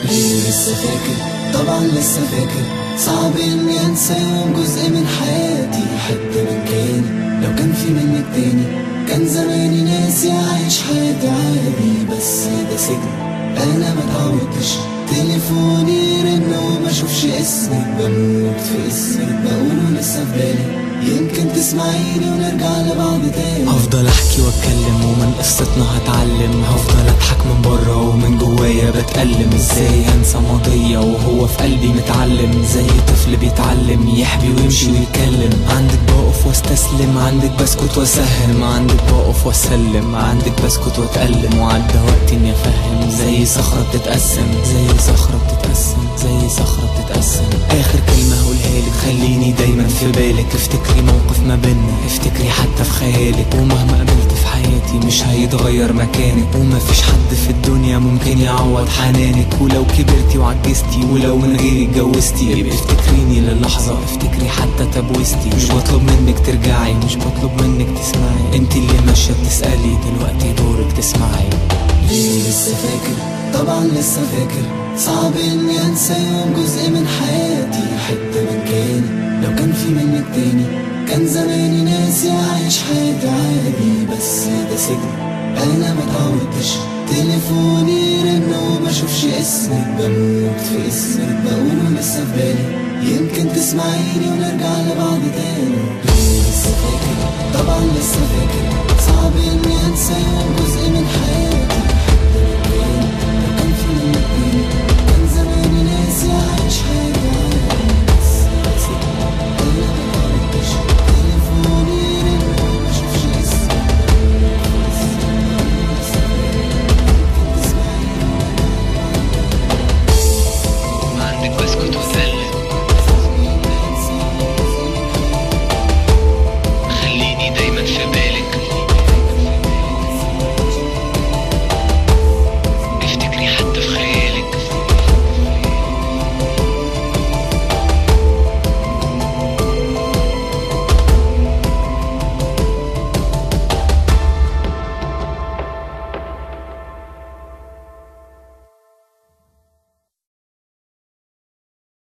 ليه لسه فاكر؟ طبعا لسه فاكر. صعب اني انسى يوم جزء من حياتي، حتة من كياني. لو كان في منك تاني كان زماني ناسي عايش حياتي عادي، بس ده سجن انا ما اتعودتش. تليفوني يرن وما اشوفش اسمك، بموت في اسمك بقوله لسه في بالي. يمكن تسمعيني ونرجع لبعض تاني. هفضل احكي واتكلم ومن قصتنا هتعلم، هفضل اضحك من بره ومن جوايا بتألم. ازاي هنسى ماضية وهو في قلبي متعلم، زي طفل بيتعلم يحبي ويمشي ويتكلم. عندك بقف واستسلم، عندك بسكت واسهم، عندك بقف واسلم، عندك بسكت واتألم. وعدى وقت اني افهم، زي صخرة بتتقسم، زي صخرة بتتقسم، زي صخرة بتتقسم. اخر كلمة هقولها لك خليني دايما في بالك. افتكري موقف ما بينا، افتكري حتى في خيالك. ومهما قابلت في حياتي مش هيتغير مكانك، ومفيش حد في الدنيا ممكن يعوض حنانك. ولو كبرتي وعجزتي ولو من غيري اتجوزتي، يبقى افتكريني للحظة، افتكري حتى تبوستي. مش بطلب منك ترجعي، مش بطلب منك تسمعي، انت اللي ماشية بتسألي دلوقتي دورك تسمعي. ليه لسه فاكر؟ طبعا لسه فاكر. صعب اني انسى يوم جزء من حياتي، حتة من كياني. لو كان في منك تاني كان زماني ناسي عايش حياتي عادي، بس ده سجن انا ما اتعودتش. تليفوني يرن وما اشوفش اسمك، بموت في اسمك بقوله لسه في بالي. يمكن تسمعيني ونرجع لبعض تاني. ليه لسه فاكر؟ طبعا لسه فاكر. صعب اني انسى يوم جزء من حياتي.